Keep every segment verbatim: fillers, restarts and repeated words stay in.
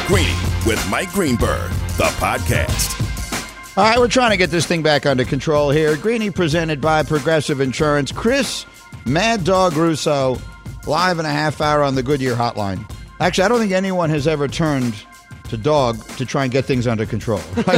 Greeny with Mike Greenberg, the podcast. All right, we're trying to get this thing back under control here. Greeny presented by Progressive Insurance. Chris Mad Dog Russo, live in a half hour on the Goodyear hotline. Actually, I don't think anyone has ever turned to dog to try and get things under control.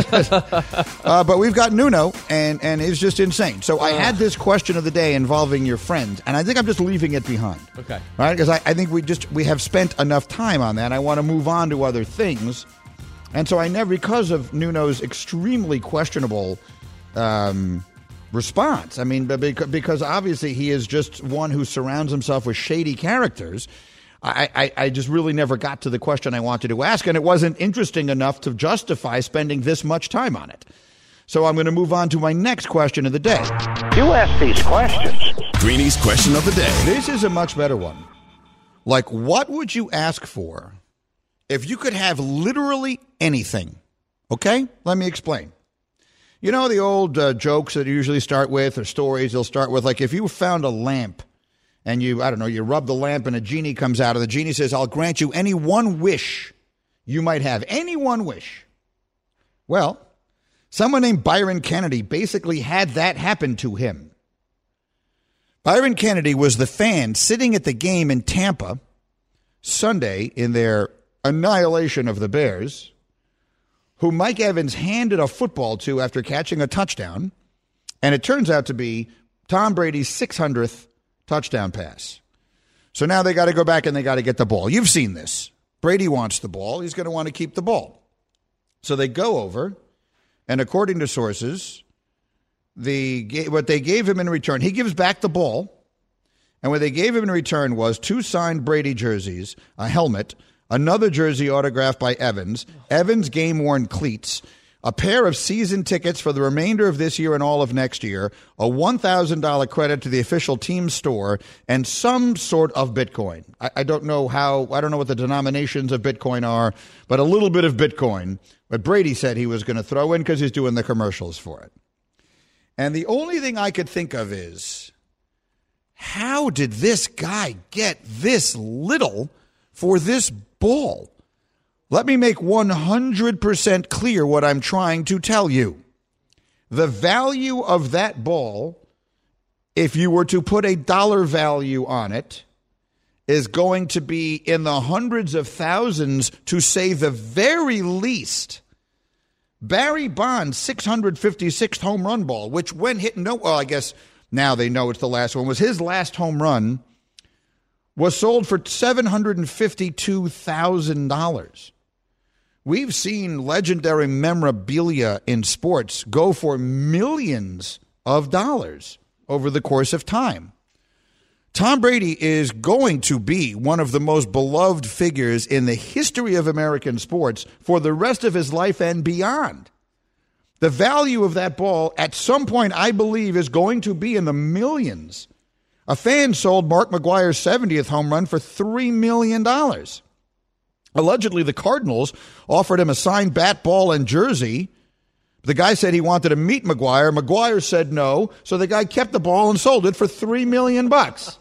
uh, but we've got Nuno, and, and it's just insane. So I had this question of the day involving your friend, and I think I'm just leaving it behind. Okay. Right? Because I, I think we just we have spent enough time on that. I want to move on to other things. And so I never, because of Nuno's extremely questionable um, response, I mean, because, because obviously he is just one who surrounds himself with shady characters, I, I, I just really never got to the question I wanted to ask, and it wasn't interesting enough to justify spending this much time on it. So I'm going to move on to my next question of the day. You ask these questions. Greeny's question of the day. This is a much better one. Like, what would you ask for if you could have literally anything? Okay? Let me explain. You know the old uh, jokes that you usually start with, or stories they'll start with, like if you found a lamp and you, I don't know, you rub the lamp and a genie comes out, and the genie says, I'll grant you any one wish you might have. Any one wish. Well, someone named Byron Kennedy basically had that happen to him. Byron Kennedy was the fan sitting at the game in Tampa Sunday in their annihilation of the Bears, who Mike Evans handed a football to after catching a touchdown, and it turns out to be Tom Brady's six hundredth touchdown pass. So now they got to go back and they got to get the ball. You've seen this. Brady wants the ball. He's going to want to keep the ball. So they go over, and according to sources, the what they gave him in return, he gives back the ball, and what they gave him in return was two signed Brady jerseys, a helmet, another jersey autographed by Evans, Evans' game-worn cleats, a pair of season tickets for the remainder of this year and all of next year, a one thousand dollars credit to the official team store, and some sort of Bitcoin. I, I don't know how, I don't know what the denominations of Bitcoin are, but a little bit of Bitcoin. But Brady said he was going to throw in because he's doing the commercials for it. And the only thing I could think of is, how did this guy get this little for this ball? Let me make one hundred percent clear what I'm trying to tell you. The value of that ball, if you were to put a dollar value on it, is going to be in the hundreds of thousands, to say the very least. Barry Bonds' six hundred fifty-sixth home run ball, which when hit, no, well, I guess now they know it's the last one, was his last home run, was sold for seven hundred fifty-two thousand dollars. We've seen legendary memorabilia in sports go for millions of dollars over the course of time. Tom Brady is going to be one of the most beloved figures in the history of American sports for the rest of his life and beyond. The value of that ball at some point, I believe, is going to be in the millions. A fan sold Mark McGwire's seventieth home run for three million dollars. Allegedly, the Cardinals offered him a signed bat, ball, and jersey. The guy said he wanted to meet McGwire. McGwire said no, so the guy kept the ball and sold it for three million bucks.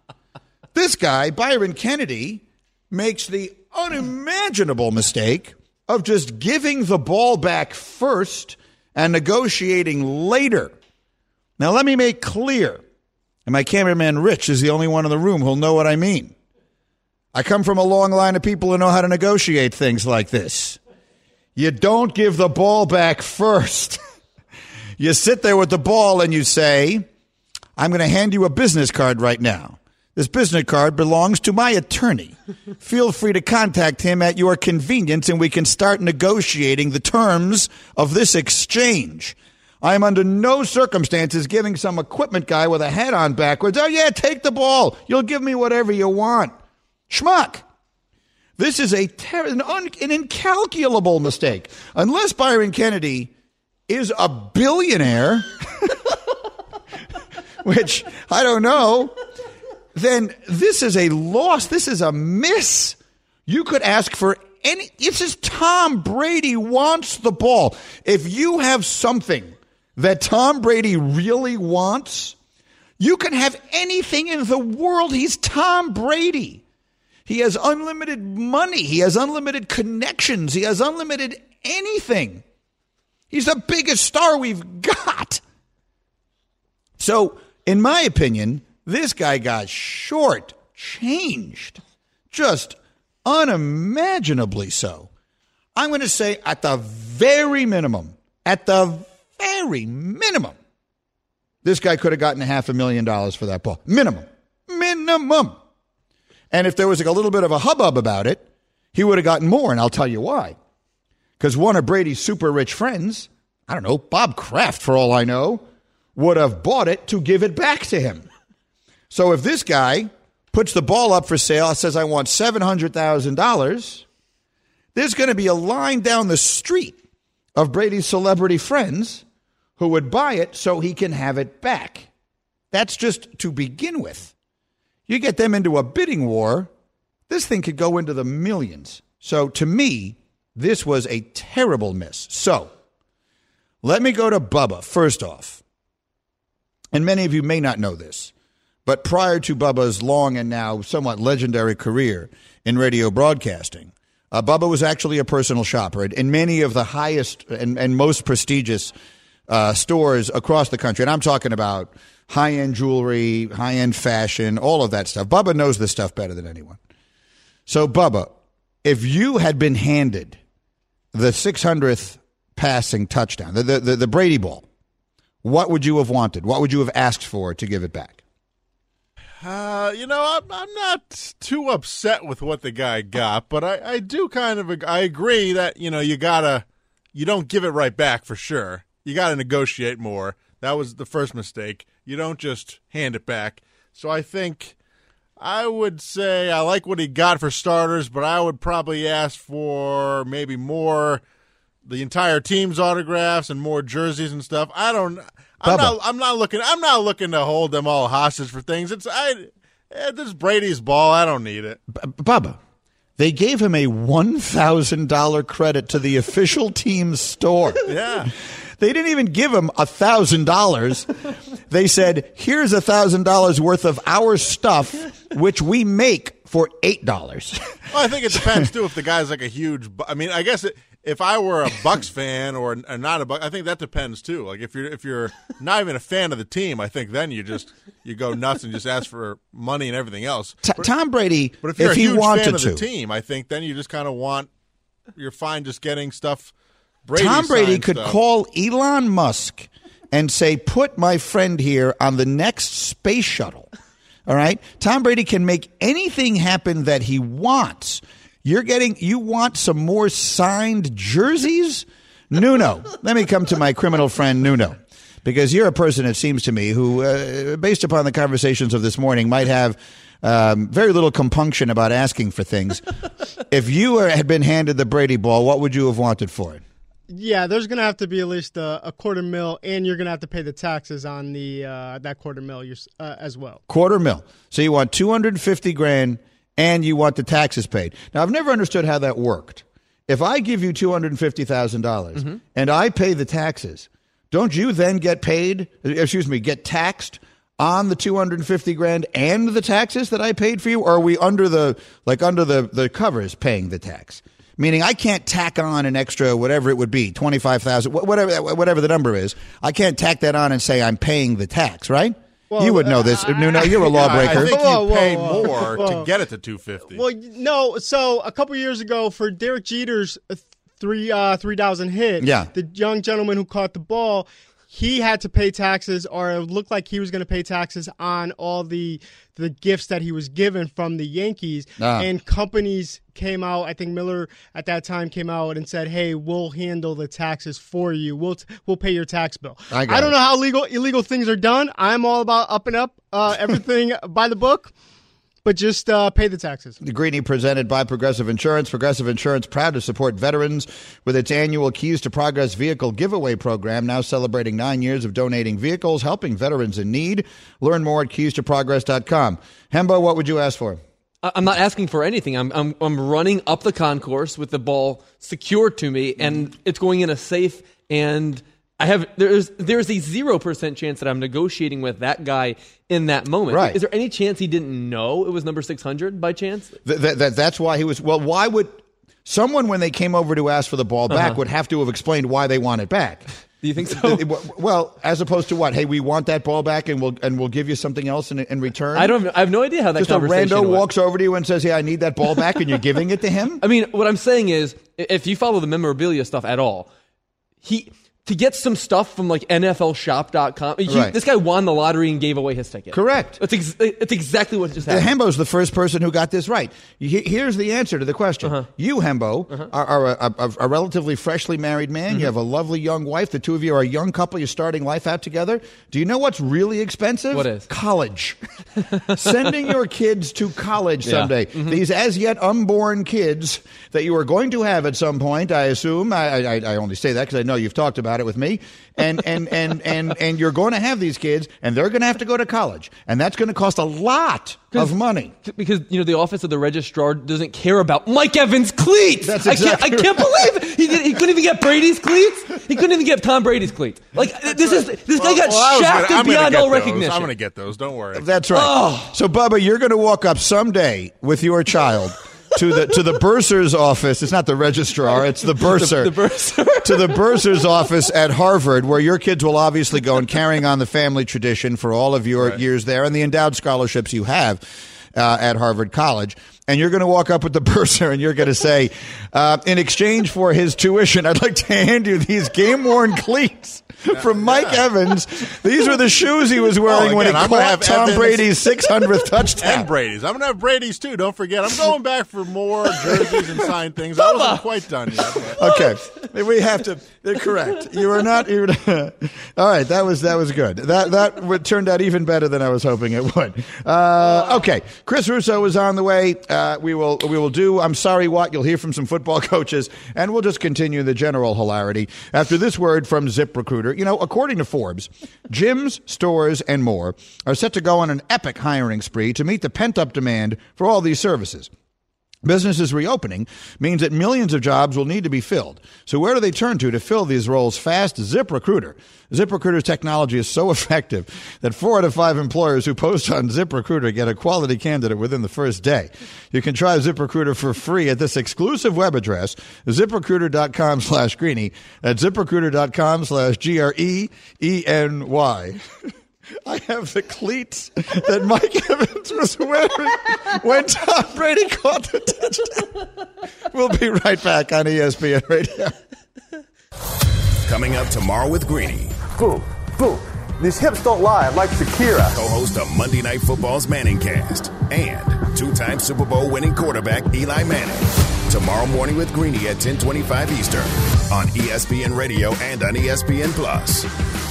This guy, Byron Kennedy, makes the unimaginable mistake of just giving the ball back first and negotiating later. Now, let me make clear, and my cameraman Rich is the only one in the room who'll know what I mean. I come from a long line of people who know how to negotiate things like this. You don't give the ball back first. You sit there with the ball and you say, I'm going to hand you a business card right now. This business card belongs to my attorney. Feel free to contact him at your convenience and we can start negotiating the terms of this exchange. I am under no circumstances giving some equipment guy with a hat on backwards, oh yeah, take the ball. You'll give me whatever you want. Schmuck. This is a ter- an, un- an incalculable mistake. Unless Byron Kennedy is a billionaire, which I don't know, then this is a loss. This is a miss. You could ask for any. This is Tom Brady wants the ball. If you have something that Tom Brady really wants, you can have anything in the world. He's Tom Brady. He has unlimited money. He has unlimited connections. He has unlimited anything. He's the biggest star we've got. So, in my opinion, this guy got short-changed. Just unimaginably so. I'm going to say at the very minimum, at the very minimum, this guy could have gotten a half a million dollars for that ball. Minimum. Minimum. And if there was like a little bit of a hubbub about it, he would have gotten more, and I'll tell you why. Because one of Brady's super rich friends, I don't know, Bob Kraft for all I know, would have bought it to give it back to him. So if this guy puts the ball up for sale, says, I want seven hundred thousand dollars, there's going to be a line down the street of Brady's celebrity friends who would buy it so he can have it back. That's just to begin with. You get them into a bidding war, this thing could go into the millions. So to me, this was a terrible miss. So let me go to Bubba first off. And many of you may not know this, but prior to Bubba's long and now somewhat legendary career in radio broadcasting, uh, Bubba was actually a personal shopper in many of the highest and, and most prestigious uh, stores across the country. And I'm talking about high-end jewelry, high-end fashion, all of that stuff. Bubba knows this stuff better than anyone. So, Bubba, if you had been handed the six hundredth passing touchdown, the, the, the, the Brady ball, what would you have wanted? What would you have asked for to give it back? Uh, you know, I'm, I'm not too upset with what the guy got, but I, I do kind of I agree that, you know, you gotta you don't give it right back for sure. You gotta negotiate more. That was the first mistake. You don't just hand it back. So I think I would say I like what he got for starters, but I would probably ask for maybe more the entire team's autographs and more jerseys and stuff. I don't. I'm Bubba. not. I'm not looking. I'm not looking to hold them all hostage for things. It's I. This is Brady's ball. I don't need it. B- Bubba, they gave him a one thousand dollars credit to the official team's store. Yeah. They didn't even give him one thousand dollars. They said, here's one thousand dollars worth of our stuff, which we make for eight dollars. Well, I think it depends, too, if the guy's like a huge – I mean, I guess it, if I were a Bucks fan or, or not a Bucks, I think that depends, too. Like, if you're if you're not even a fan of the team, I think then you just – you go nuts and just ask for money and everything else. T- but, Tom Brady, but if you're if a he huge wanted fan of to, the team, I think then you just kind of want – you're fine just getting stuff – Brady Tom Brady could stuff. call Elon Musk and say, put my friend here on the next space shuttle. All right? Tom Brady can make anything happen that he wants. You're getting, you want some more signed jerseys? Nuno. Let me come to my criminal friend Nuno. Because you're a person, it seems to me, who, uh, based upon the conversations of this morning, might have um, very little compunction about asking for things. If you were, had been handed the Brady ball, what would you have wanted for it? Yeah, there's going to have to be at least a, a quarter mil, and you're going to have to pay the taxes on the uh, that quarter mil uh, as well. Quarter mil. So you want two hundred fifty grand, and you want the taxes paid. Now, I've never understood how that worked. If I give you two hundred fifty thousand dollars mm-hmm. and I pay the taxes, don't you then get paid, excuse me, get taxed on the two hundred fifty grand and the taxes that I paid for you? Or are we under the, like under the, the covers paying the tax? Meaning I can't tack on an extra, whatever it would be, twenty-five thousand dollars, whatever, whatever the number is. I can't tack that on and say I'm paying the tax, right? Well, you would know this. Uh, Nuno, you're a lawbreaker. I think whoa, you pay whoa, whoa, more whoa. to get it to two hundred fifty. Well, no. So a couple years ago, for Derek Jeter's three uh, three thousand hit, yeah. the young gentleman who caught the ball, he had to pay taxes, or it looked like he was going to pay taxes on all the the gifts that he was given from the Yankees. Ah. And companies came out, I think Miller at that time came out and said, hey, we'll handle the taxes for you. We'll t- we'll pay your tax bill. I, I don't it. know how legal illegal things are done. I'm all about up and up, uh, everything by the book. But just uh, pay the taxes. The Greeny presented by Progressive Insurance. Progressive Insurance proud to support veterans with its annual Keys to Progress vehicle giveaway program, now celebrating nine years of donating vehicles, helping veterans in need. Learn more at keys to progress dot com. Hembo, what would you ask for? I'm not asking for anything. I'm, I'm I'm running up the concourse with the ball secured to me, and it's going in a safe and I have there's there's a zero percent chance that I'm negotiating with that guy in that moment. Right. Is there any chance he didn't know it was number six hundred by chance? Th- that, that, that's why he was. Well, why would someone, when they came over to ask for the ball back, Uh-huh. would have to have explained why they want it back? Do you think so? Well, as opposed to what? Hey, we want that ball back, and we'll and we'll give you something else in, in return. I don't. I have no idea how that Just a conversation rando went. walks over to you and says, "Yeah, I need that ball back," and you're giving it to him. I mean, what I'm saying is, if you follow the memorabilia stuff at all, he to get some stuff from like N F L shop dot com. He, Right. This guy won the lottery and gave away his ticket. Correct. That's ex- it's exactly what just happened. Hembo's the first person who got this right. He- Here's the answer to the question. Uh-huh. You, Hembo, Uh-huh. are, are a, a, a relatively freshly married man. Mm-hmm. You have a lovely young wife. The two of you are a young couple. You're starting life out together. Do you know what's really expensive? What is? College. Sending your kids to college Yeah. someday. Mm-hmm. These as yet unborn kids that you are going to have at some point, I assume. I, I, I only say that because I know you've talked about it with me. And, and, and, and, and you're going to have these kids, and they're going to have to go to college. And that's going to cost a lot of money. Because, you know, the office of the registrar doesn't care about Mike Evans' cleats. That's I exactly can't, I can't believe it. He, did, he couldn't even get Brady's cleats. He couldn't even get Tom Brady's cleats. Like, this is this guy got Well, I was shafted gonna- I'm gonna beyond get all those. recognition. I'm going to get those. Don't worry. That's right. Oh. So, Bubba, you're going to walk up someday with your child to the to the bursar's office. It's not the registrar; it's the bursar. The- the bursar. To the bursar's office at Harvard, where your kids will obviously go and carrying on the family tradition for all of your Right. years there and the endowed scholarships you have uh, at Harvard College. And you're going to walk up with the bursar and you're going to say, uh, in exchange for his tuition, I'd like to hand you these game-worn cleats from Mike yeah. Evans. These were the shoes he was wearing Oh, when he again, I'm gonna caught have Tom Evans Brady's six hundredth touchdown. And Brady's. I'm going to have Brady's, too. Don't forget. I'm going back for more jerseys and signed things. I wasn't quite done yet. but- Okay, we have to. They're correct. You were not. You were, all right, that was that was good. That that would, turned out even better than I was hoping it would. Uh, okay, Chris Russo is on the way. Uh, we will we will do. I'm sorry, what you'll hear from some football coaches, and we'll just continue the general hilarity after this word from ZipRecruiter. You know, according to Forbes, gyms, stores, and more are set to go on an epic hiring spree to meet the pent up demand for all these services. Businesses reopening means that millions of jobs will need to be filled. So where do they turn to to fill these roles fast? ZipRecruiter. ZipRecruiter's technology is so effective that four out of five employers who post on ZipRecruiter get a quality candidate within the first day. You can try ZipRecruiter for free at this exclusive web address, ZipRecruiter.com slash Greeny. At ZipRecruiter.com slash G R E E N Y. I have the cleats that Mike Evans was wearing when Tom Brady caught the touchdown. We'll be right back on E S P N Radio. Coming up tomorrow with Greeny, Boom, boom. These hips don't lie, like Shakira. co-host of Monday Night Football's Manningcast, and two-time Super Bowl winning quarterback Eli Manning. Tomorrow morning with Greeny at ten twenty-five Eastern on E S P N Radio and on E S P N Plus.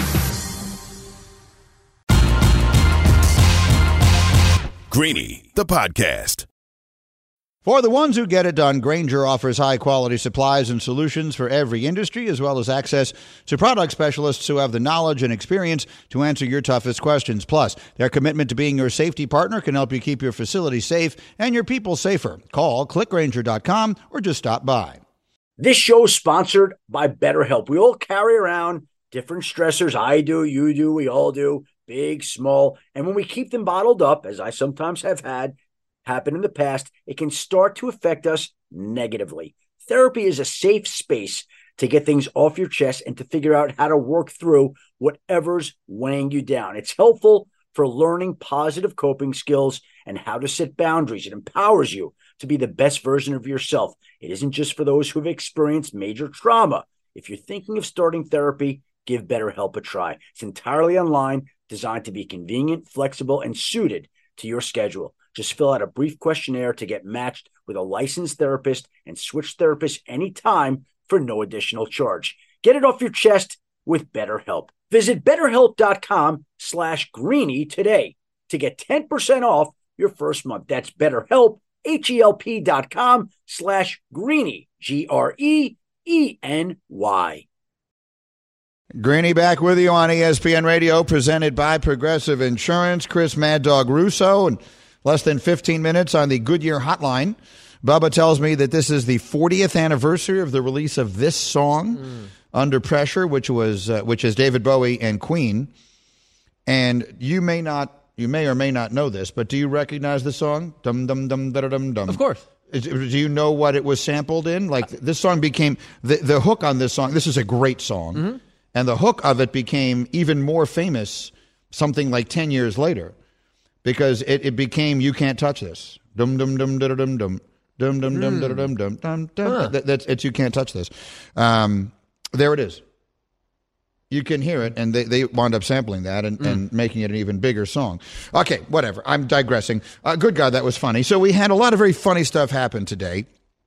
Greeny, the podcast. For the ones who get it done, Grainger offers high-quality supplies and solutions for every industry, as well as access to product specialists who have the knowledge and experience to answer your toughest questions. Plus, their commitment to being your safety partner can help you keep your facility safe and your people safer. Call click grainger dot com or just stop by. This show is sponsored by BetterHelp. We all carry around different stressors. I do, you do, we all do, big, small. And when we keep them bottled up, as I sometimes have had happen in the past, it can start to affect us negatively. Therapy is a safe space to get things off your chest and to figure out how to work through whatever's weighing you down. It's helpful for learning positive coping skills and how to set boundaries. It empowers you to be the best version of yourself. It isn't just for those who've experienced major trauma. If you're thinking of starting therapy, give BetterHelp a try. It's entirely online, designed to be convenient, flexible, and suited to your schedule. Just fill out a brief questionnaire to get matched with a licensed therapist and switch therapists anytime for no additional charge. Get it off your chest with BetterHelp. Visit BetterHelp.com slash Greeny today to get ten percent off your first month. That's BetterHelp, H-E-L-P dot com slash Greeny, G R E E N Y. Greeny back with you on E S P N Radio, presented by Progressive Insurance. Chris Mad Dog Russo, and less than fifteen minutes on the Goodyear Hotline. Bubba tells me that this is the fortieth anniversary of the release of this song. Mm. Under Pressure, which was uh, which is David Bowie and Queen. And you may not, you may or may not know this, but do you recognize the song? Dum dum dum da dum dum. Of course. Is, do you know what it was sampled in? Like this song became the the hook on this song. This is a great song, mm-hmm. and the hook of it became even more famous something like ten years later, because it, it became "You Can't Touch This." Dum dum dum da dum dum dum dum dum da dum dum dum dum. That's it's "You Can't Touch This." Um, there it is. You can hear it, and they, they wound up sampling that and, mm. and making it an even bigger song. Okay, whatever. I'm digressing. Uh, good God, that was funny. So we had a lot of very funny stuff happen today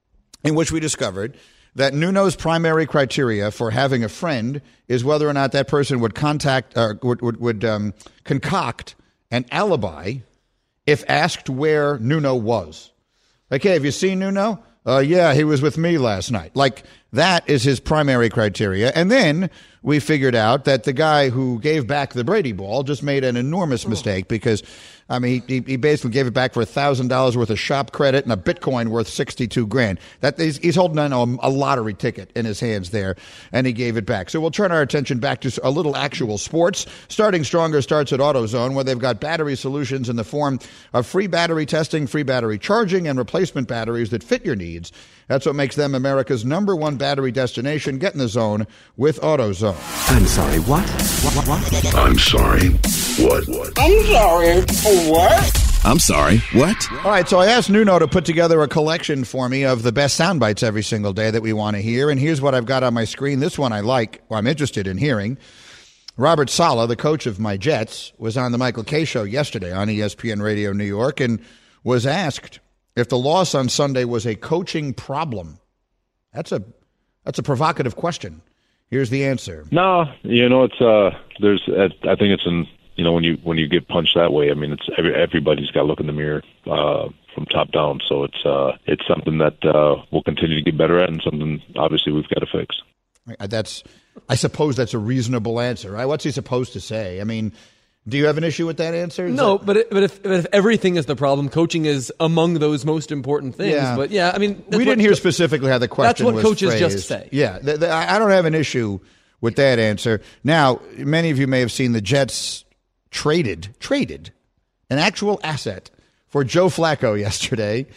in which we discovered that Nuno's primary criteria for having a friend is whether or not that person would contact uh, would would, would um, concoct an alibi if asked where Nuno was. Like, hey, have you seen Nuno? Uh, yeah, he was with me last night. Like, that is his primary criteria. And then we figured out that the guy who gave back the Brady ball just made an enormous mistake because, I mean, he, he basically gave it back for one thousand dollars worth of shop credit and a Bitcoin worth sixty-two grand. That he's, he's holding on a, a lottery ticket in his hands there, and he gave it back. So we'll turn our attention back to a little actual sports. Starting Stronger starts at AutoZone, where they've got battery solutions in the form of free battery testing, free battery charging, and replacement batteries that fit your needs. That's what makes them America's number one battery destination. Get in the zone with AutoZone. I'm sorry, what? What, what, what? I'm sorry, what? What? I'm sorry, what? I'm sorry, what? All right, so I asked Nuno to put together a collection for me of the best sound bites every single day that we want to hear, and here's what I've got on my screen. This one I like, or I'm interested in hearing. Robert Saleh, the coach of my Jets, was on the Michael Kay Show yesterday on E S P N Radio New York and was asked if the loss on Sunday was a coaching problem. That's a that's a provocative question. Here's the answer. No, you know, it's uh, there's. I think it's in. You know, when you when you get punched that way, I mean, it's every, everybody's got to look in the mirror uh, from top down. So it's uh, it's something that uh, we'll continue to get better at, and something obviously we've got to fix. That's, I suppose, that's a reasonable answer, right? What's he supposed to say? I mean, do you have an issue with that answer? Is no, that... but it, but if but if everything is the problem, coaching is among those most important things. Yeah. But yeah, I mean, we didn't hear co- specifically how the question was That's what coaches phrased. just say. Yeah, th- th- I don't have an issue with that answer. Now, many of you may have seen the Jets traded traded an actual asset for Joe Flacco yesterday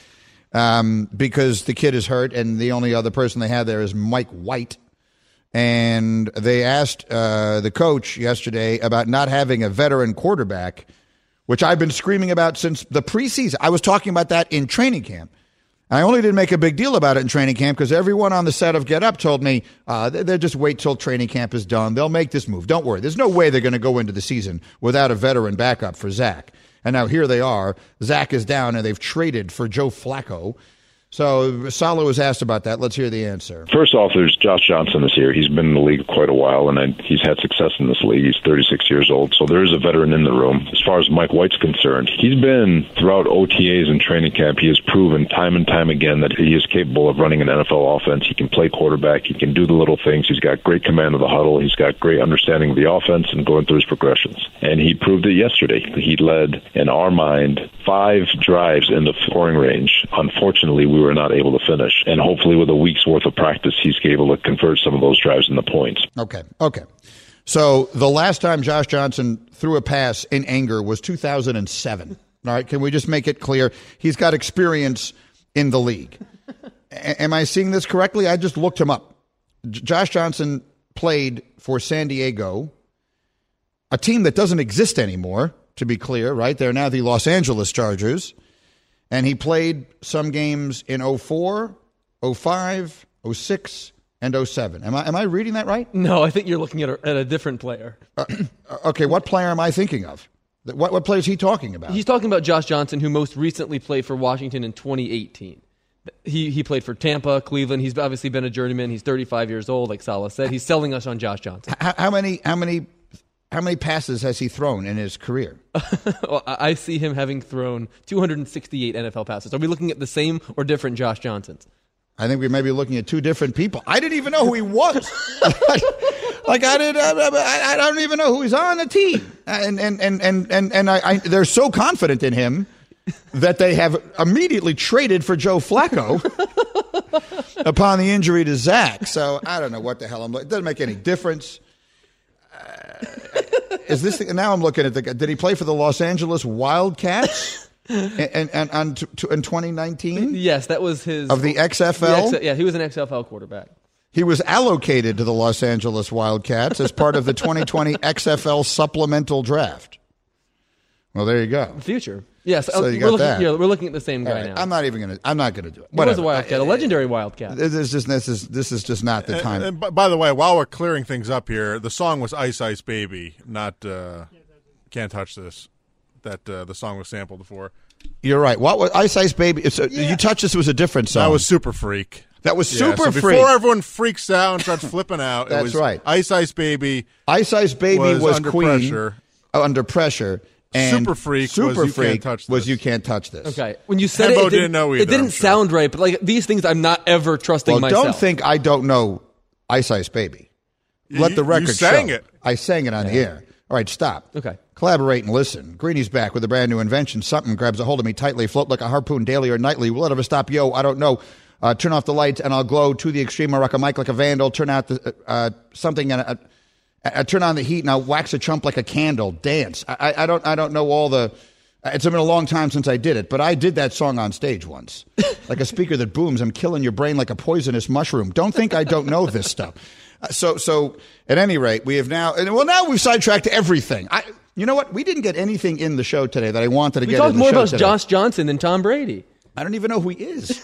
um, because the kid is hurt, and the only other person they have there is Mike White. And they asked uh, the coach yesterday about not having a veteran quarterback, which I've been screaming about since the preseason. I was talking about that in training camp. I only didn't make a big deal about it in training camp because everyone on the set of Get Up told me uh, they'll just wait till training camp is done. They'll make this move. Don't worry. There's no way they're going to go into the season without a veteran backup for Zach. And now here they are. Zach is down, and they've traded for Joe Flacco. So Saleh was asked about that. Let's hear the answer. First off, there's Josh Johnson is here. He's been in the league quite a while, and I, he's had success in this league. He's thirty-six years old, so there is a veteran in the room. As far as Mike White's concerned, he's been throughout O T As and training camp. He has proven time and time again that he is capable of running an N F L offense. He can play quarterback. He can do the little things. He's got great command of the huddle. He's got great understanding of the offense and going through his progressions. And he proved it yesterday. He led, in our mind, five drives in the scoring range. Unfortunately, we were not able to finish. And hopefully with a week's worth of practice, he's able to convert some of those drives into points. Okay, okay. So the last time Josh Johnson threw a pass in anger was two thousand seven. All right, can we just make it clear? He's got experience in the league. A- am I seeing this correctly? I just looked him up. J- Josh Johnson played for San Diego, a team that doesn't exist anymore, to be clear, right? They're now the Los Angeles Chargers. And he played some games in oh four, oh five, oh six, and oh seven. Am I am I reading that right? No, I think you're looking at a, at a different player. Uh, okay, what player am I thinking of? What what player is he talking about? He's talking about Josh Johnson, who most recently played for Washington in twenty eighteen. He he played for Tampa, Cleveland. He's obviously been a journeyman. He's thirty-five years old, like Saleh said. He's selling us on Josh Johnson. How, how many how many how many passes has he thrown in his career? Well, I see him having thrown two hundred sixty-eight N F L passes. Are we looking at the same or different Josh Johnsons? I think we may be looking at two different people. I didn't even know who he was. like, like I did, I, I don't even know who he's on the team. And and and and and, and I, I, they're so confident in him that they have immediately traded for Joe Flacco. upon the injury to Zach. So I don't know what the hell I'm. It doesn't make any difference. Uh, is this the, now? I'm looking at the. Did he play for the Los Angeles Wildcats? and, and, and in twenty nineteen? Yes, that was his of the X F L. The X, yeah, he was an X F L quarterback. He was allocated to the Los Angeles Wildcats as part of the twenty twenty X F L supplemental draft. Well, there you go. The future. Yes, so you we're, got looking, that. yeah, we're looking at the same guy right, now. I'm not even going to. I'm not going to do it. He was a Wildcat, a legendary Wildcat. This is just this is this is just not the and, time. And by the way, while we're clearing things up here, the song was "Ice Ice Baby," not uh, "Can't Touch This." That uh, the song was sampled before. You're right. What was Ice Ice Baby? It's a, yeah. You Touch This was a different song. That was Super Freak. That was yeah, Super so Freak. Before everyone freaks out and starts flipping out, That's it was right. Ice Ice Baby. Ice Ice Baby was, was under Queen. Pressure. Uh, under pressure. And Super Freak Super was You Freak Can't Touch This. was You Can't Touch This. Okay, when you said Hembo it, it didn't, didn't know either, it didn't I'm sure. sound right. But like these things, I'm not ever trusting well, myself. Don't think I don't know Ice Ice Baby. Let you, the record you sang show. it. I sang it on yeah. the air. All right, stop. Okay. Collaborate and listen. Greeny's back with a brand new invention. Something grabs a hold of me tightly, float like a harpoon daily or nightly. Will it ever stop? Yo, I don't know. Uh, turn off the lights and I'll glow to the extreme. I rock a mic like a vandal. Turn out the, uh, something and I, I turn on the heat and I'll wax a chump like a candle. Dance. I, I don't. I don't know all the. It's been a long time since I did it, but I did that song on stage once, like a speaker that booms. I'm killing your brain like a poisonous mushroom. Don't think I don't know this stuff. Uh, so, so at any rate, we have now. And well, now we've sidetracked everything. I. You know what? We didn't get anything in the show today that I wanted to we get. talked in the more show about today. Josh Johnson than Tom Brady. I don't even know who he is.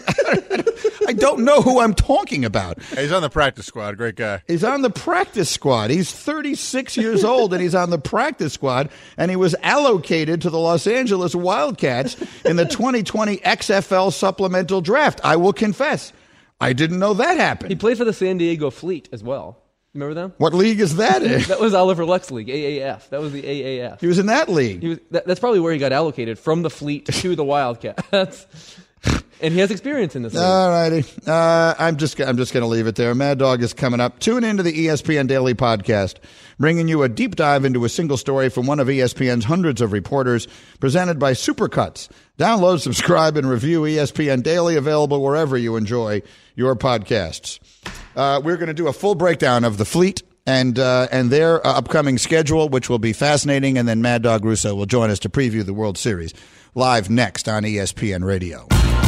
I don't know who I'm talking about. He's on the practice squad. Great guy. He's on the practice squad. He's thirty-six years old, and he's on the practice squad, and he was allocated to the Los Angeles Wildcats in the twenty twenty X F L supplemental draft. I will confess, I didn't know that happened. He played for the San Diego Fleet as well. Remember them? What league is that in? That was Oliver Luck's league, A A F. That was the A A F. He was in that league. He was, that, that's probably where he got allocated, from the Fleet to the Wildcats. And he has experience in this league. All righty. Uh, I'm just I'm just going to leave it there. Mad Dog is coming up. Tune into the E S P N Daily Podcast, bringing you a deep dive into a single story from one of E S P N's hundreds of reporters, presented by Supercuts. Download, subscribe, and review E S P N Daily, available wherever you enjoy your podcasts. Uh, we're going to do a full breakdown of the Fleet and uh, and their uh, upcoming schedule, which will be fascinating, and then Mad Dog Russo will join us to preview the World Series live next on E S P N Radio.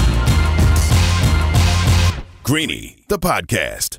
Greeny, the podcast.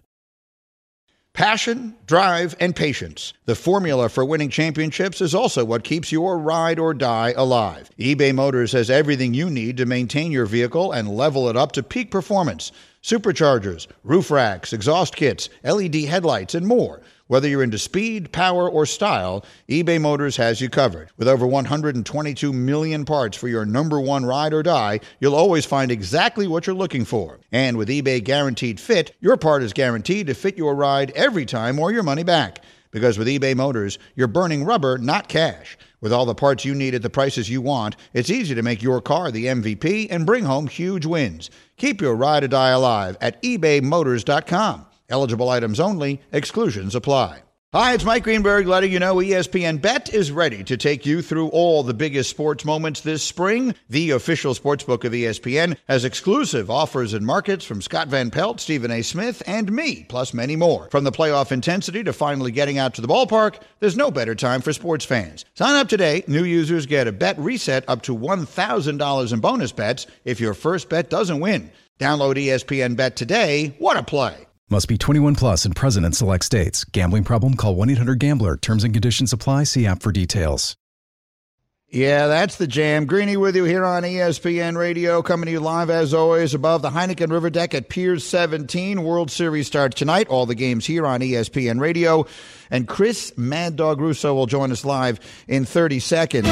Passion, drive, and patience. The formula for winning championships is also what keeps your ride or die alive. eBay Motors has everything you need to maintain your vehicle and level it up to peak performance. Superchargers, roof racks, exhaust kits, L E D headlights, and more. Whether you're into speed, power, or style, eBay Motors has you covered. With over one hundred twenty-two million parts for your number one ride or die, you'll always find exactly what you're looking for. And with eBay Guaranteed Fit, your part is guaranteed to fit your ride every time or your money back. Because with eBay Motors, you're burning rubber, not cash. With all the parts you need at the prices you want, it's easy to make your car the M V P and bring home huge wins. Keep your ride or die alive at ebay motors dot com. Eligible items only. Exclusions apply. Hi, it's Mike Greenberg letting you know E S P N Bet is ready to take you through all the biggest sports moments this spring. The official sportsbook of E S P N has exclusive offers and markets from Scott Van Pelt, Stephen A. Smith, and me, plus many more. From the playoff intensity to finally getting out to the ballpark, there's no better time for sports fans. Sign up today. New users get a bet reset up to one thousand dollars in bonus bets if your first bet doesn't win. Download E S P N Bet today. What a play. Must be twenty-one plus and present in select states. Gambling problem? Call one eight hundred gambler. Terms and conditions apply. See app for details. Yeah, that's the jam. Greeny with you here on E S P N Radio, coming to you live as always above the Heineken River Deck at Piers seventeen. World Series starts tonight. All the games here on E S P N Radio. And Chris Mad Dog Russo will join us live in thirty seconds.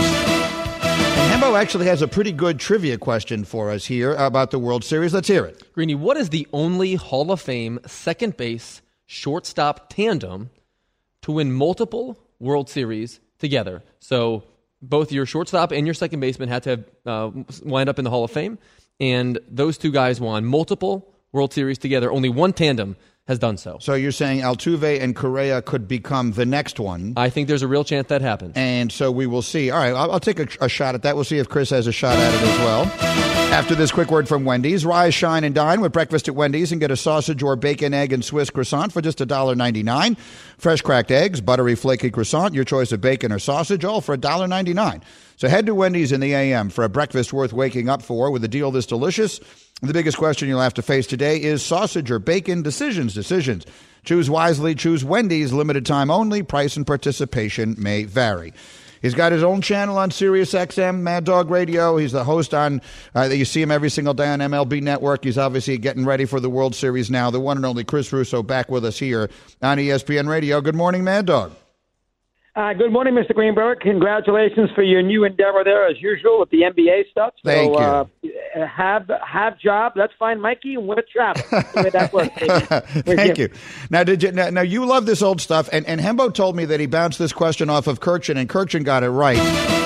And Hembo actually has a pretty good trivia question for us here about the World Series. Let's hear it. Greeny, what is the only Hall of Fame second base shortstop tandem to win multiple World Series together? So both your shortstop and your second baseman had to have, uh, wind up in the Hall of Fame, and those two guys won multiple World Series together. Only one tandem has done so. So you're saying Altuve and Correa could become the next one? I think there's a real chance that happens. And so we will see. All right, I'll, I'll take a, a shot at that. We'll see if Chris has a shot at it as well. After this quick word from Wendy's, rise, shine, and dine with breakfast at Wendy's and get a sausage or bacon, egg, and Swiss croissant for just one dollar ninety-nine. Fresh cracked eggs, buttery, flaky croissant, your choice of bacon or sausage, all for one dollar ninety-nine. So head to Wendy's in the A M for a breakfast worth waking up for with a deal this delicious. The biggest question you'll have to face today is sausage or bacon. Decisions, decisions. Choose wisely. Choose Wendy's. Limited time only. Price and participation may vary. He's got his own channel on Sirius X M, Mad Dog Radio. He's the host on, uh, you see him every single day on M L B Network. He's obviously getting ready for the World Series now. The one and only Chris Russo back with us here on E S P N Radio. Good morning, Mad Dog. Uh, good morning, Mister Greenberg. Congratulations for your new endeavor there, as usual, with the N B A stuff. So, Thank you. Uh, have have job. Let's find Mikey and we'll travel. The way that works. Thank you. Now, did you? Now, now, you love this old stuff, and and Hembo told me that he bounced this question off of Kirchin, and Kirchin got it right.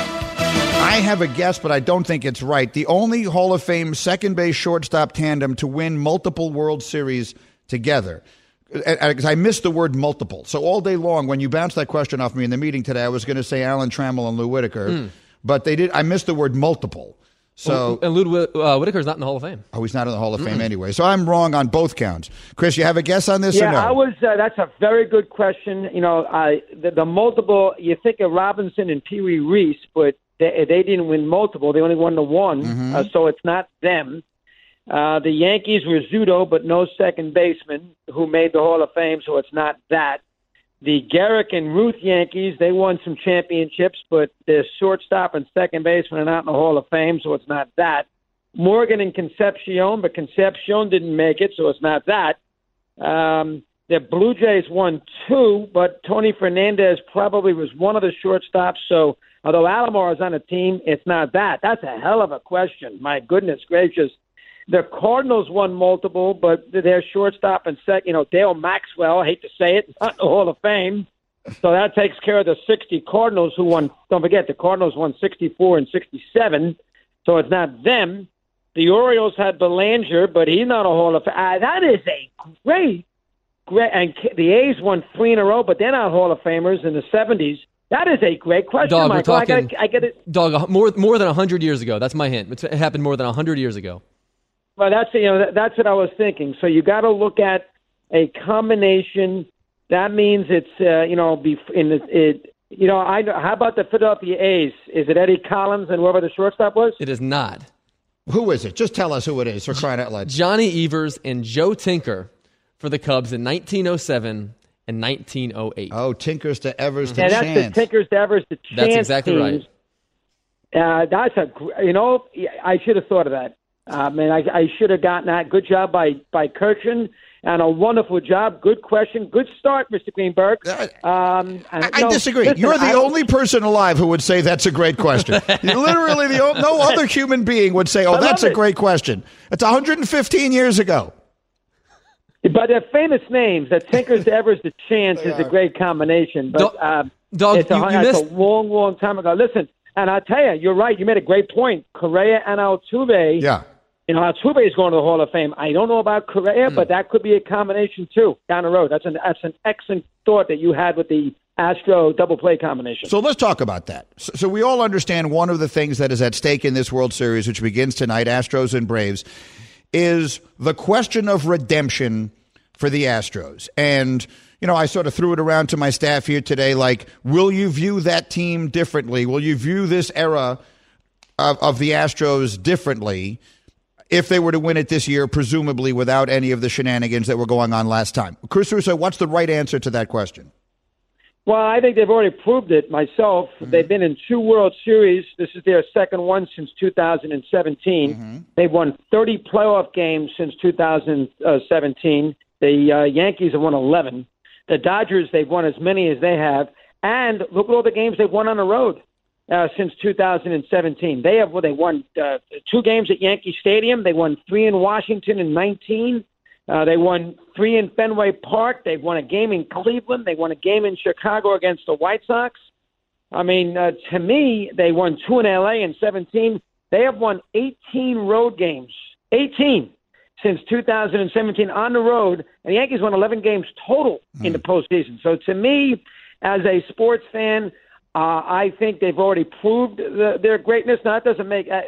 I have a guess, but I don't think it's right. The only Hall of Fame second base shortstop tandem to win multiple World Series together. Because I missed the word multiple. So all day long, when you bounced that question off me in the meeting today, I was going to say Alan Trammell and Lou Whitaker, mm. but they did. I missed the word multiple. So and Lou uh, Whitaker's not in the Hall of Fame. Oh, he's not in the Hall of Fame mm-hmm. anyway. So I'm wrong on both counts. Chris, you have a guess on this? Yeah, or no? I was. Uh, that's a very good question. You know, I the, the multiple. You think of Robinson and Pee Wee Reese, but they, they didn't win multiple. They only won the one. Mm-hmm. Uh, so it's not them. Uh, the Yankees were Zudo, but no second baseman who made the Hall of Fame, so it's not that. The Garrick and Ruth Yankees, they won some championships, but their shortstop and second baseman are not in the Hall of Fame, so it's not that. Morgan and Concepcion, but Concepcion didn't make it, so it's not that. Um, the Blue Jays won two, but Tony Fernandez probably was one of the shortstops, so although Alomar is on the team, it's not that. That's a hell of a question. My goodness gracious. The Cardinals won multiple, but their shortstop and second, you know, Dale Maxwell, I hate to say it, not in the Hall of Fame. So that takes care of the sixty Cardinals who won. Don't forget, the Cardinals won sixty-four and sixty-seven, so it's not them. The Orioles had Belanger, but he's not a Hall of Fame. Uh, that is a great, great, and the A's won three in a row, but they're not Hall of Famers in the seventies. That is a great question, Dog, Michael. we're talking, I gotta, I get it. Dog, more, more than one hundred years ago. That's my hint. It happened more than one hundred years ago. Well, that's you know that's what I was thinking. So you got to look at a combination. That means it's uh, you know in the, it you know I how about the Philadelphia A's? Is it Eddie Collins and whoever the shortstop was? It is not. Who is it? Just tell us who it is for crying out loud. Johnny Evers and Joe Tinker for the Cubs in nineteen oh seven and nineteen oh eight. Oh, Tinkers to Evers to yeah, Chance. That's the Tinkers to Evers to Chance. That's exactly teams. right. Uh, that's a you know I should have thought of that. I mean, I, I should have gotten that. Good job by, by Kirchin, and a wonderful job. Good question. Good start, Mister Greenberg. Um, I, I no, disagree. Listen, You're the I, only person alive who would say that's a great question. Literally, the, no other human being would say, oh, that's a great question. It's one hundred fifteen years ago. But they're famous names. That Tinkers to Evers to Chance is a great combination. But uh, Dog, it's, a, you, you it's missed... a long, long time ago. Listen, and I'll tell you, you're right. You made a great point. Correa and Altuve. Yeah. You know, Altuve is going to the Hall of Fame. I don't know about Correa, mm. but that could be a combination, too, down the road. That's an that's an excellent thought that you had with the Astro double play combination. So let's talk about that. So, so we all understand one of the things that is at stake in this World Series, which begins tonight, Astros and Braves, is the question of redemption for the Astros. And, you know, I sort of threw it around to my staff here today, like, will you view that team differently? Will you view this era of, of the Astros differently if they were to win it this year, presumably without any of the shenanigans that were going on last time? Chris Russo, what's the right answer to that question? Well, I think they've already proved it myself. Mm-hmm. They've been in two World Series. This is their second one since two thousand seventeen. Mm-hmm. They've won thirty playoff games since two thousand seventeen. The uh, Yankees have won eleven. The Dodgers, they've won as many as they have. And look at all the games they've won on the road. Uh, since two thousand seventeen. They have well, they won uh, two games at Yankee Stadium. They won three in Washington in nineteen. Uh, they won three in Fenway Park. They've won a game in Cleveland. They won a game in Chicago against the White Sox. I mean, uh, to me, they won two in L A in seventeen. They have won eighteen road games, eighteen since two thousand seventeen on the road. And the Yankees won eleven games total mm. in the postseason. So to me, as a sports fan, Uh, I think they've already proved the, their greatness. Now, that doesn't make uh, – listen,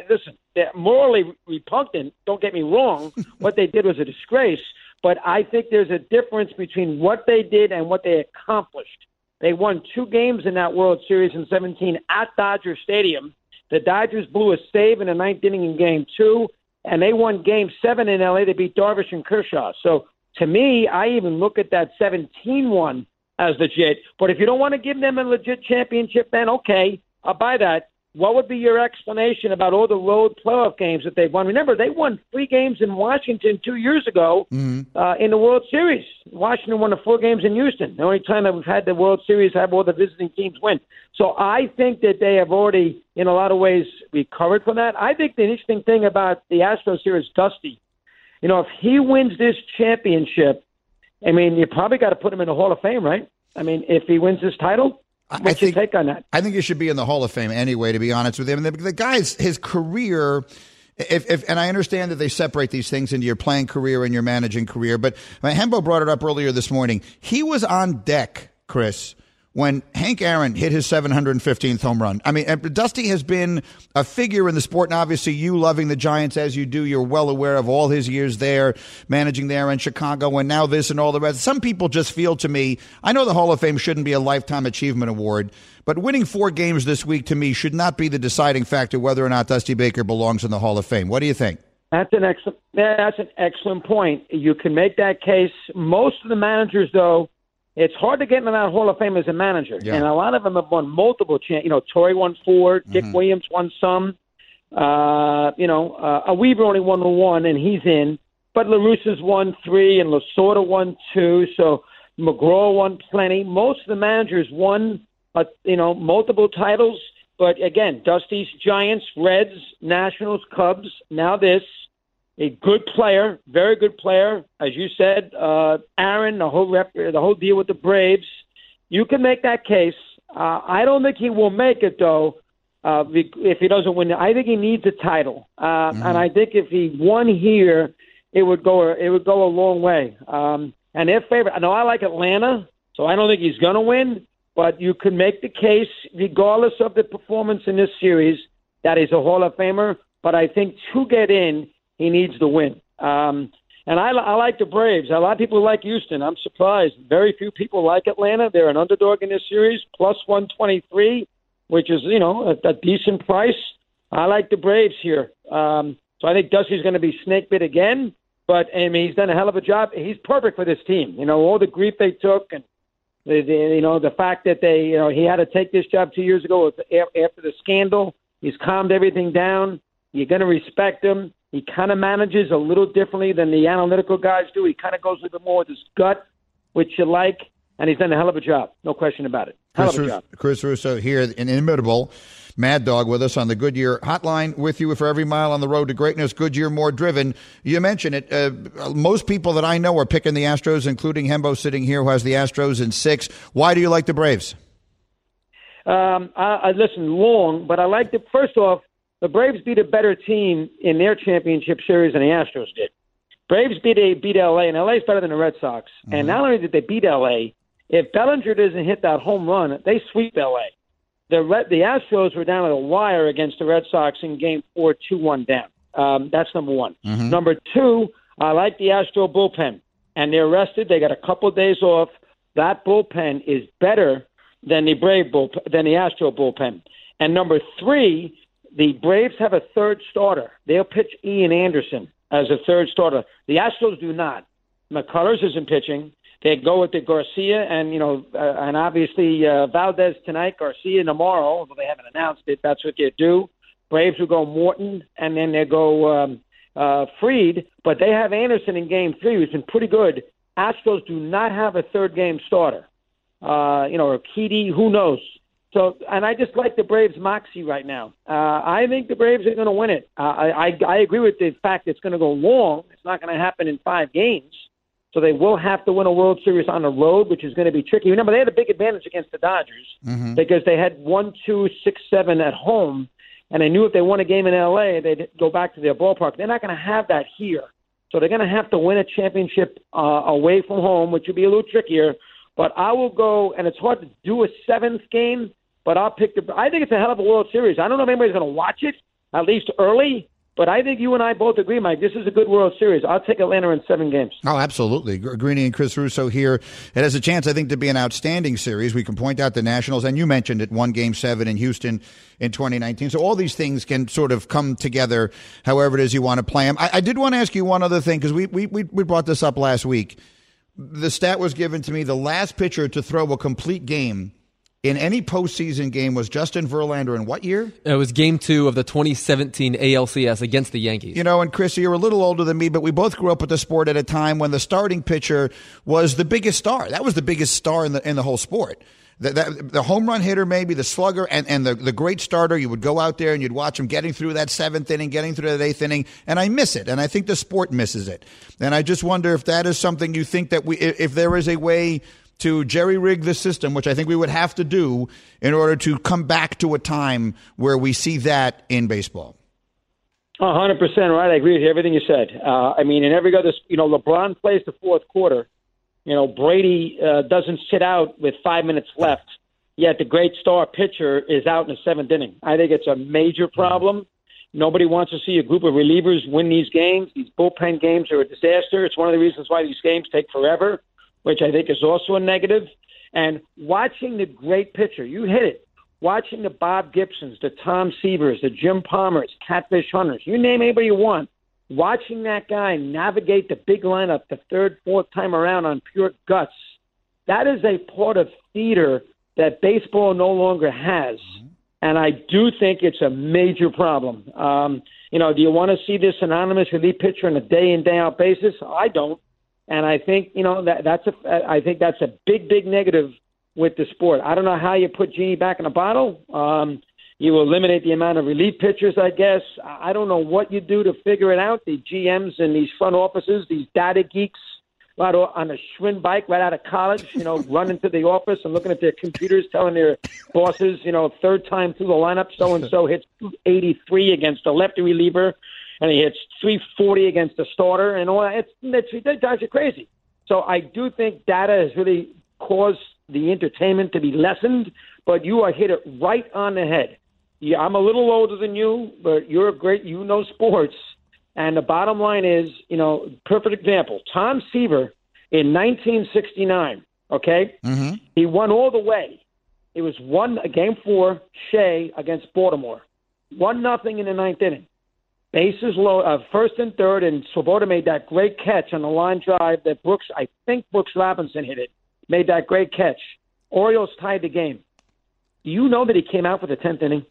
they're morally repugnant. Don't get me wrong. What they did was a disgrace. But I think there's a difference between what they did and what they accomplished. They won two games in that World Series in seventeen at Dodger Stadium. The Dodgers blew a save in the ninth inning in Game Two, and they won Game Seven in L A. They beat Darvish and Kershaw. So to me, I even look at that seventeen one as legit. But if you don't want to give them a legit championship, then okay, I'll buy that. What would be your explanation about all the road playoff games that they've won? Remember, they won three games in Washington two years ago mm-hmm. uh, in the World Series. Washington won the four games in Houston. The only time that we've had the World Series have all the visiting teams win. So I think that they have already, in a lot of ways, recovered from that. I think the interesting thing about the Astros here is Dusty. You know, if he wins this championship, I mean, you probably got to put him in the Hall of Fame, right? I mean, if he wins this title. What's I think, your take on that? I think he should be in the Hall of Fame anyway, to be honest with him. The, the guy's, his career, if, if, and I understand that they separate these things into your playing career and your managing career, but Hembo brought it up earlier this morning. He was on deck, Chris, when Hank Aaron hit his seven hundred fifteenth home run. I mean, Dusty has been a figure in the sport, and obviously you loving the Giants as you do, you're well aware of all his years there, managing there in Chicago, and now this and all the rest. Some people just feel to me, I know the Hall of Fame shouldn't be a Lifetime Achievement Award, but winning four games this week to me should not be the deciding factor whether or not Dusty Baker belongs in the Hall of Fame. What do you think? That's an excellent, that's an excellent point. You can make that case. Most of the managers, though, it's hard to get into that Hall of Fame as a manager. Yeah. And a lot of them have won multiple championships. You know, Torrey won four. Mm-hmm. Dick Williams won some. Uh, you know, uh, Weaver only won the one, and he's in. But La Russa's won three, and Lasorda won two. So McGraw won plenty. Most of the managers won, uh, you know, multiple titles. But, again, Dusty's Giants, Reds, Nationals, Cubs, now this. A good player, very good player, as you said. Uh, Aaron, the whole rep, the whole deal with the Braves. You can make that case. Uh, I don't think he will make it though. Uh, if he doesn't win, I think he needs a title, uh, mm-hmm. and I think if he won here, it would go. It would go a long way. Um, and their favorite. I know I like Atlanta, so I don't think he's going to win. But you can make the case, regardless of the performance in this series, that he's a Hall of Famer. But I think to get in, he needs to win. Um, and I, I like the Braves. A lot of people like Houston. I'm surprised. Very few people like Atlanta. They're an underdog in this series, plus one twenty-three, which is, you know, a, a decent price. I like the Braves here. Um, so I think Dusty's going to be snake bit again. But, I mean, he's done a hell of a job. He's perfect for this team. You know, all the grief they took and, the, the, you know, the fact that they, you know, he had to take this job two years ago after the scandal. He's calmed everything down. You're going to respect him. He kind of manages a little differently than the analytical guys do. He kind of goes a little bit more with his gut, which you like, and he's done a hell of a job. No question about it. Hell Chris, of a job. Chris Russo here, an inimitable Mad Dog with us on the Goodyear Hotline, with you for every mile on the road to greatness. Goodyear, more driven. You mentioned it. Uh, most people that I know are picking the Astros, including Hembo sitting here, who has the Astros in six. Why do you like the Braves? Um, I, I listen long, but I like it. First off, the Braves beat a better team in their championship series than the Astros did. Braves beat a, beat L A, and L A is better than the Red Sox. Mm-hmm. And not only did they beat L A, if Bellinger doesn't hit that home run, they sweep L A. The Red, the Astros were down to the wire against the Red Sox in Game four, two one down. Um, that's number one. Mm-hmm. Number two, I like the Astro bullpen. And they're rested. They got a couple of days off. That bullpen is better than the Brave bullpen, than the Astro bullpen. And number three, the Braves have a third starter. They'll pitch Ian Anderson as a third starter. The Astros do not. McCullers isn't pitching. They go with the Garcia and, you know, uh, and obviously uh, Valdez tonight, Garcia tomorrow, although they haven't announced it. That's what they do. Braves will go Morton, and then they go um, uh, Fried. But they have Anderson in Game three, who's been pretty good. Astros do not have a third game starter. Uh, you know, or Keedy, who knows? So, and I just like the Braves' moxie right now. Uh, I think the Braves are going to win it. Uh, I, I I agree with the fact it's going to go long. It's not going to happen in five games. So they will have to win a World Series on the road, which is going to be tricky. Remember, they had a big advantage against the Dodgers mm-hmm. because they had one, two, six, seven at home, and they knew if they won a game in L A, they'd go back to their ballpark. They're not going to have that here. So they're going to have to win a championship uh, away from home, which would be a little trickier. But I will go, and it's hard to do a seventh game, but I'll pick the – I think it's a hell of a World Series. I don't know if anybody's going to watch it, at least early, But I think you and I both agree, Mike, this is a good World Series. I'll take Atlanta in seven games. Oh, absolutely. Greeny and Chris Russo here. It has a chance, I think, to be an outstanding series. We can point out the Nationals, and you mentioned it, won Game seven in Houston in twenty nineteen. So all these things can sort of come together however it is you want to play them. I, I did want to ask you one other thing, because we, we, we brought this up last week. The stat was given to me, the last pitcher to throw a complete game in any postseason game was Justin Verlander in what year? It was game two of the twenty seventeen A L C S against the Yankees. You know, and Chris, you're a little older than me, but we both grew up with the sport at a time when the starting pitcher was the biggest star. That was the biggest star in the in the whole sport. The, the, the home run hitter, maybe the slugger, and, and the, the great starter. You would go out there and you'd watch him getting through that seventh inning, getting through that eighth inning, and I miss it. And I think the sport misses it. And I just wonder if that is something you think that we, if there is a way to jerry-rig the system, which I think we would have to do in order to come back to a time where we see that in baseball. one hundred percent right. I agree with everything you said. Uh, I mean, in every other, you know, LeBron plays the fourth quarter. You know, Brady uh, doesn't sit out with five minutes left, yet the great star pitcher is out in the seventh inning. I think it's a major problem. Nobody wants to see a group of relievers win these games. These bullpen games are a disaster. It's one of the reasons why these games take forever, which I think is also a negative. And watching the great pitcher, you hit it, watching the Bob Gibsons, the Tom Seavers, the Jim Palmers, Catfish Hunters, you name anybody you want, watching that guy navigate the big lineup the third, fourth time around on pure guts, that is a part of theater that baseball no longer has. And I do think it's a major problem. Um, you know, do you want to see this anonymous relief pitcher on a day-in, day-out basis? I don't. And I think, you know, that that's a, I think that's a big, big negative with the sport. I don't know how you put Genie back in a bottle. Um, you eliminate the amount of relief pitchers, I guess. I don't know what you do to figure it out. The G Ms in these front offices, these data geeks, right on a Schwinn bike right out of college, you know, running to the office and looking at their computers, telling their bosses, you know, third time through the lineup, so-and-so hits eighty-three against a lefty reliever, and he hits three forty against the starter, and all that. It's, it's, it drives you crazy. So I do think data has really caused the entertainment to be lessened, but you are hit it right on the head. Yeah, I'm a little older than you, but you're a great, you know sports. And the bottom line is, you know, perfect example, Tom Seaver in nineteen sixty-nine, okay? Mm-hmm. He won all the way. It was one, game four, Shea against Baltimore. One nothing in the ninth inning. Bases low, uh, first and third, and Swoboda made that great catch on the line drive that Brooks, I think Brooks Robinson hit it, made that great catch. Orioles tied the game. Do you know that he came out for the tenth inning?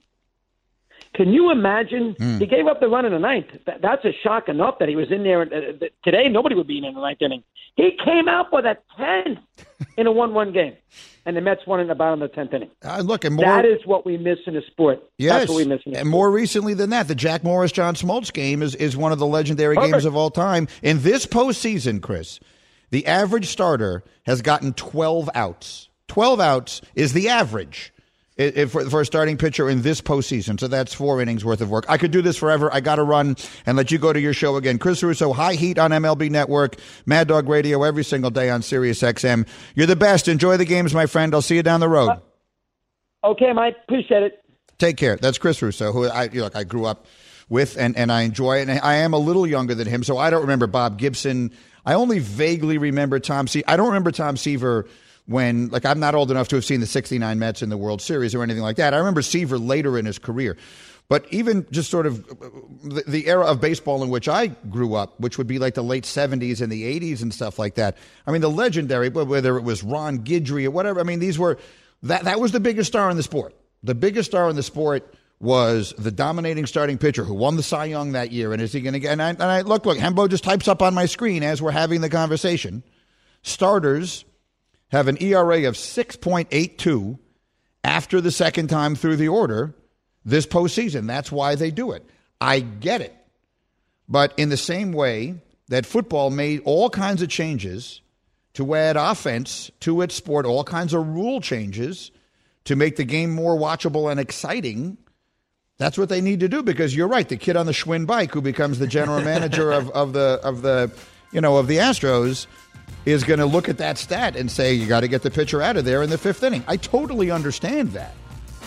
Can you imagine? Mm. He gave up the run in the ninth. That, that's a shock enough that he was in there. Uh, today, nobody would be in the ninth inning. He came out for the tenth in a one one game. And the Mets won in the bottom of the tenth inning. Uh, look, and more, that is what we miss in the sport. Yes, that's what we miss in the and sport. more recently than that, the Jack Morris John Smoltz game is, is one of the legendary Perfect. games of all time. In this postseason, Chris, the average starter has gotten twelve outs. twelve outs is the average for, for a starting pitcher in this postseason. So that's four innings worth of work. I could do this forever. I got to run and let you go to your show again. Chris Russo, High Heat on M L B Network, Mad Dog Radio every single day on Sirius X M. You're the best. Enjoy the games, my friend. I'll see you down the road. Uh, okay, Mike. Appreciate it. Take care. That's Chris Russo, who I look, I grew up with and, and I enjoy it. And I am a little younger than him, so I don't remember Bob Gibson. I only vaguely remember Tom Se- I don't remember Tom Seaver when, like, I'm not old enough to have seen the sixty-nine Mets in the World Series or anything like that. I remember Seaver later in his career. But even just sort of the, the era of baseball in which I grew up, which would be like the late seventies and the eighties and stuff like that. I mean, the legendary, whether it was Ron Guidry or whatever, I mean, these were, that, that was the biggest star in the sport. The biggest star in the sport was the dominating starting pitcher who won the Cy Young that year. And is he going to get, and I, and I look, look, Hembo just types up on my screen as we're having the conversation. Starters have an E R A of six point eight two after the second time through the order this postseason. That's why they do it. I get it. But in the same way that football made all kinds of changes to add offense to its sport, all kinds of rule changes to make the game more watchable and exciting, that's what they need to do, because you're right. The kid on the Schwinn bike who becomes the general manager of, of the of the you know of the Astros is going to look at that stat and say, you got to get the pitcher out of there in the fifth inning. I totally understand that.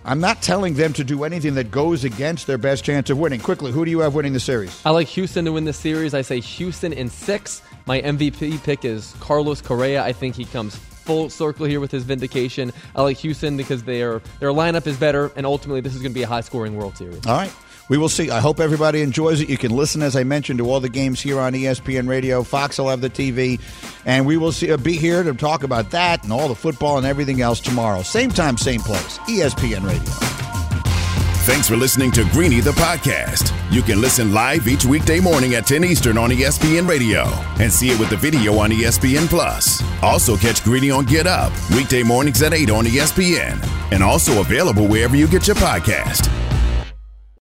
I'm not telling them to do anything that goes against their best chance of winning. Quickly, who do you have winning the series? I like Houston to win the series. I say Houston in six. My M V P pick is Carlos Correa. I think he comes full circle here with his vindication. I like Houston because their their lineup is better, and ultimately this is going to be a high-scoring World Series. All right. We will see. I hope everybody enjoys it. You can listen, as I mentioned, to all the games here on E S P N Radio. Fox will have the T V. And we will see, uh, be here to talk about that and all the football and everything else tomorrow. Same time, same place. E S P N Radio. Thanks for listening to Greeny the podcast. You can listen live each weekday morning at ten Eastern on E S P N Radio and see it with the video on E S P N Plus. Also catch Greeny on Get Up weekday mornings at eight on E S P N and also available wherever you get your podcast.